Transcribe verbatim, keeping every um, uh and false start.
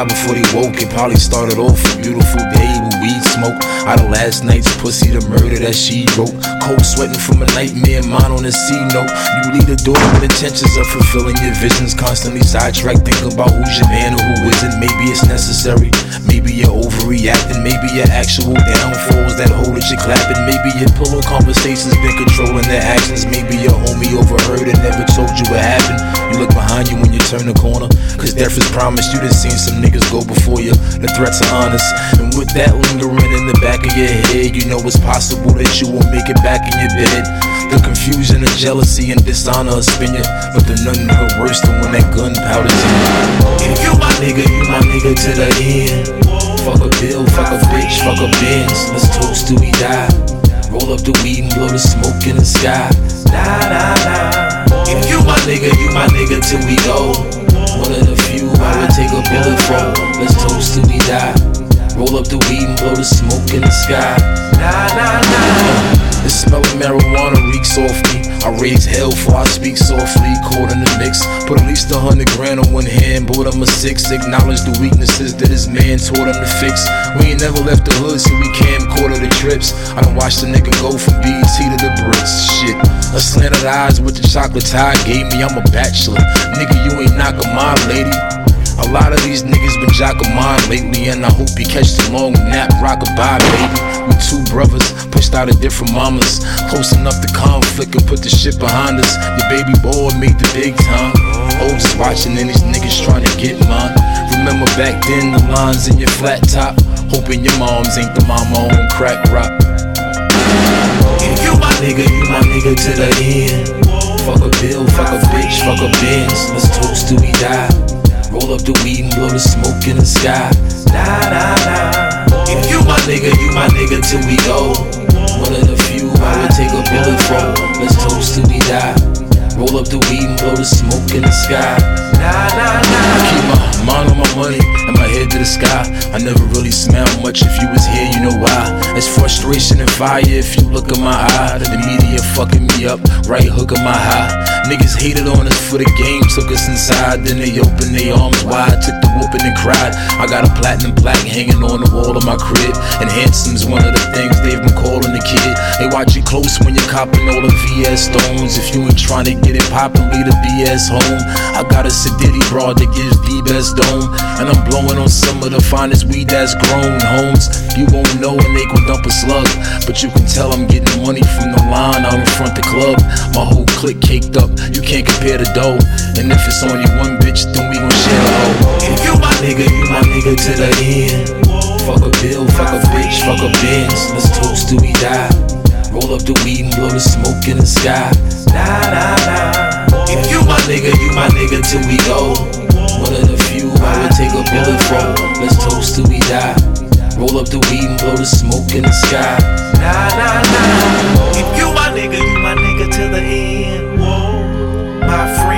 die before they woke. It probably started off a beautiful day with weed smoke. Out of last night's pussy, the murder that she wrote. Cold sweating from a nightmare, mine on a C note. You lead a door with intentions of fulfilling your visions. Constantly sidetracked, thinking about who's your man or who isn't. Maybe it's necessary, maybe you're overreacting. Maybe your actual downfalls that hold that you're clapping. Maybe your pillow conversations been controlling their actions. Maybe your homie overheard and never told you what happened. You look behind you when you turn the corner, cause death is promised. You done seen some niggas go before you. The threats are honest, and with that lingering in the back of your head, you know it's possible that you won't make it back in your bed. The confusion and jealousy and dishonor will spin you, but the nothing hurt worse than when that gunpowder's in you. If you my nigga, you my nigga to the end. Fuck a bill, fuck a bitch, fuck a Benz. Let's toast till we die. Roll up the weed and blow the smoke in the sky. Nah, nah, nah. If you my nigga, you my nigga till we go. One of the few I would take a bullet for. Let's toast till we die. Roll up the weed and blow the smoke in the sky. Nah, nah, nah. The smell of marijuana reeks off me. I raise hell before I speak softly. Caught in the mix. Put at least a hundred grand on one hand. Bought him a six. Acknowledge the weaknesses that his man taught him to fix. We ain't never left the hood, so we camcorder the trips. I done watched the nigga go from B E T to the bricks. Shit. A slanted eyes with the chocolate tie gave me. I'm a bachelor. Nigga, you ain't knocking my lady. A lot of these niggas been jockin' mine lately, and I hope you catch the long nap, rock-a-bye, baby. We two brothers, pushed out of different mamas, close enough to conflict and put the shit behind us. Your baby boy made the big time. Oldest watching and these niggas trying to get mine. Remember back then, the lines in your flat top, hoping your moms ain't the mama on crack rock. If you my nigga, you my nigga to the end. Fuck a bill, fuck a bitch, fuck a Benz. Let's toast till we die. Roll up the weed and blow the smoke in the sky. Nah, nah, nah. If you my nigga, you my nigga till we go. One of the few I would take a bullet for. Let's toast till we die. Roll up the weed and blow the smoke in the sky. Nah, nah, nah. I keep my mind on my money and my head to the sky. I never really smile much. If you was here, you know why. It's frustration and fire if you look in my eye. The media fucking me up, right hook of my high. Niggas hated on us for the game, took us inside. Then they opened their arms wide, took the whooping and cried. I got a platinum plaque hanging on the wall of my crib, and handsome's one of the things they've been calling the kid. They watch you close when you're copping all the V S stones. If you ain't trying to get it poppin', leave the B S home. I got a Sedity broad that gives the best dome, and I'm blowing on some of the finest weed that's grown. Homes, you won't know when they gon' dump a slug, but you can tell I'm getting money from the line out in front the club. My whole clique caked up, you can't compare the dough. And if it's only one bitch, then we gon' share the hoe. If you my nigga, you my nigga to the end. Fuck a bill, fuck a bitch, fuck a Benz. Let's toast till we die. Roll up the weed and blow the smoke in the sky. Nah, nah, nah. If you my nigga, you my nigga till we go. One of the few I would take a bullet for. Let's toast till we die. Roll up the weed and blow the smoke in the sky. Nah, nah, nah. If you my nigga, you my nigga till the end. My friend.